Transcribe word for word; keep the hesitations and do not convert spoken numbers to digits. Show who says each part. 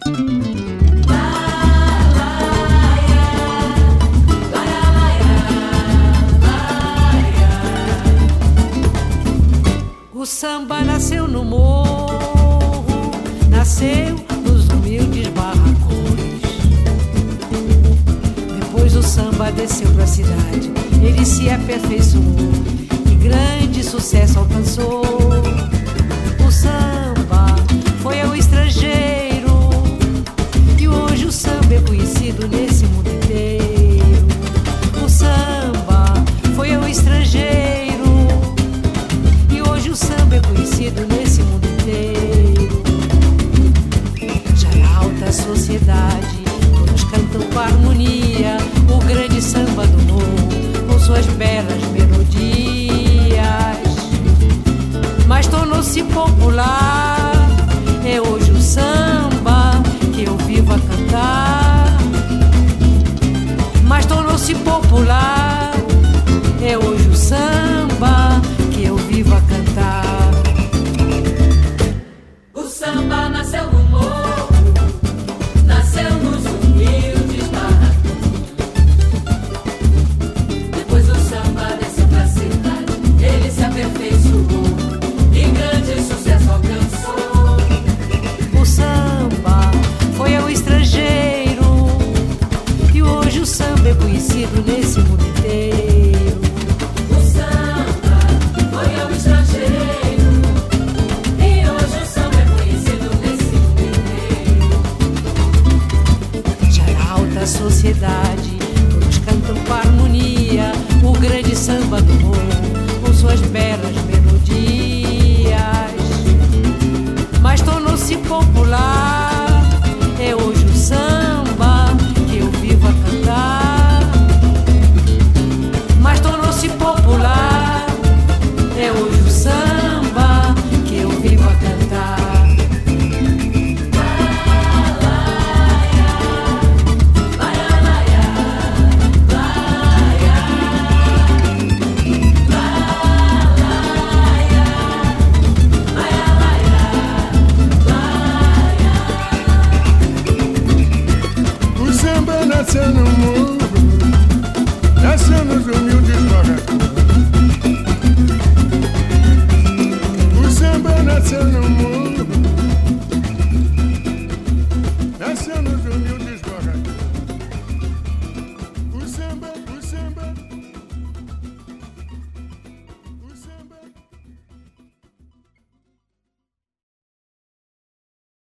Speaker 1: O samba nasceu no morro, nasceu nos humildes barracões. Depois o samba desceu pra cidade, ele se aperfeiçoou e grande sucesso alcançou. O samba foi ao estrangeiro e hoje o samba é conhecido nesse mundo inteiro. O samba foi ao estrangeiro e o samba é conhecido nesse mundo inteiro. Já na alta sociedade, todos cantam com harmonia o grande samba do morro, com suas belas melodias. Mas tornou-se popular, é hoje o samba que eu vivo a cantar. Mas tornou-se popular, é hoje o samba que eu vivo a cantar.
Speaker 2: O samba nasceu no morro, nasceu nos humildes barracões. Depois o samba desceu pra cidade, ele se aperfeiçoou e grande sucesso alcançou.
Speaker 1: O samba foi ao estrangeiro e hoje o samba é conhecido nesse mundo inteiro.
Speaker 2: O samba foi ao estrangeiro e hoje o samba é conhecido nesse mundo inteiro.
Speaker 1: Já na alta sociedade, todos cantam com harmonia o grande samba do morro, com suas belas melodias. Mas tornou-se popular,